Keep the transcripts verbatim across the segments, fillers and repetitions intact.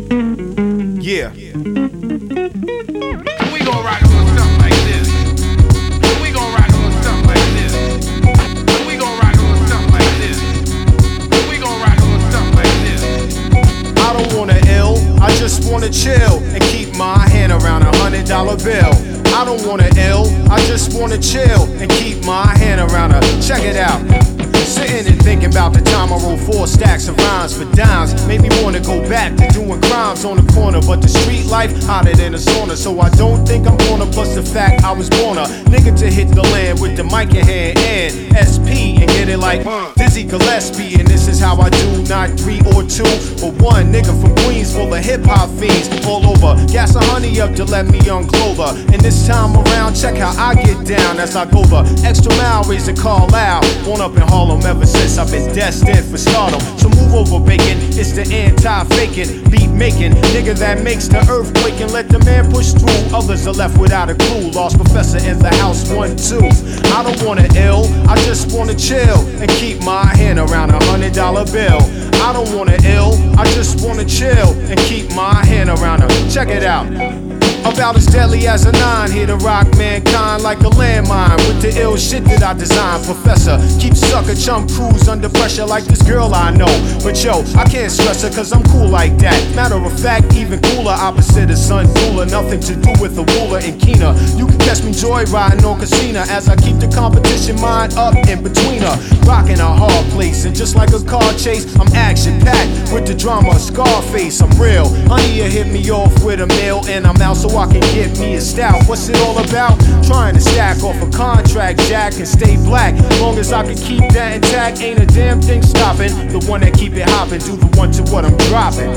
Yeah. We gon' rock a little something like this. We gon' rock a little something like this. We gon' rock a little something like this. We gon' rock a little something like this. I don't wanna ill, I just wanna chill and keep my hand around a hundred dollar bill. I don't wanna ill, I just wanna chill and keep my hand around a, check it out. Sitting and thinking about the time I wrote four stacks of rhymes for dimes made me wanna go back to doing crimes on the corner. But the street life hotter than a sauna, so I don't think I'm gonna. Plus the fact I was born a nigga to hit the land with the mic in hand and S P and get it like Dizzy Gillespie. And this is how I do, not three or two, but one nigga from Queens full of hip hop fiends all over. Gas a honey up to let me unclothe her. And this time around, check how I get down as I go the extra mile, raise the call out. Born up in Harlem ever since I've been destined for stardom. So move over, bacon. It's the anti-faking, beat making nigga that makes the earth quake and let the man push through. Others are left without a clue. Lost professor in the house, one, two. I don't wanna ill, I just wanna chill and keep my hand around a hundred dollar bill. I don't wanna ill, I just wanna chill and keep my hand around a, check it out. About as deadly as a nine, here to rock mankind like a landmine with the ill shit that I designed. Professor, keep sucker chum crews under pressure like this girl I know. But yo, I can't stress her cause I'm cool like that. Matter of fact, even cooler, opposite of sun cooler. Nothing to do with the ruler and keener. You can catch me joyriding on Casino as I keep the competition mind up in between her. Rocking a hard place, and just like a car chase, I'm action packed with the drama, Scarface. I'm real. Honey, you hit me off with a meal, and I'm out so I can get me a stout. What's it all about? Trying to stack off a contract, jack, and stay black. Long as I can keep that intact, ain't a damn thing stopping. The one that keep it hopping, do the one to what I'm dropping.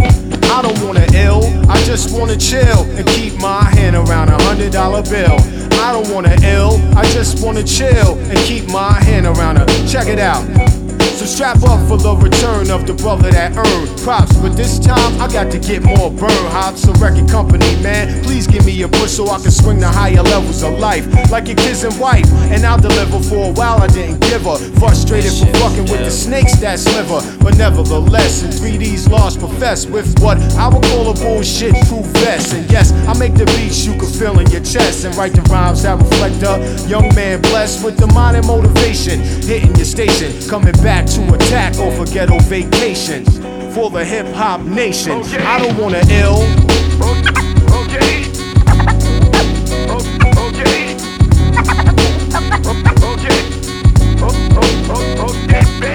I don't wanna ill, I just wanna chill and keep my hand around a hundred dollar bill. I don't wanna ill, I just wanna chill and keep my hand around a, check it out. So strap up for the return of the brother that earned props, but this time I got to get more burn. Hops a record company, man, please give me a push so I can swing the higher levels of life like your kids and wife, and I'll deliver. For a while I didn't give her, frustrated for fucking with the snakes that sliver, but nevertheless in three D's lost profess with what I would call a bullshit proof vest. And yes, I make the beats you can feel in your chest and write the rhymes that reflect a young man blessed with the mind and motivation, hitting your station, coming back to attack or for ghetto vacations for the hip hop nation. Okay. I don't wanna ill. Okay. Okay. Okay. Okay. Okay.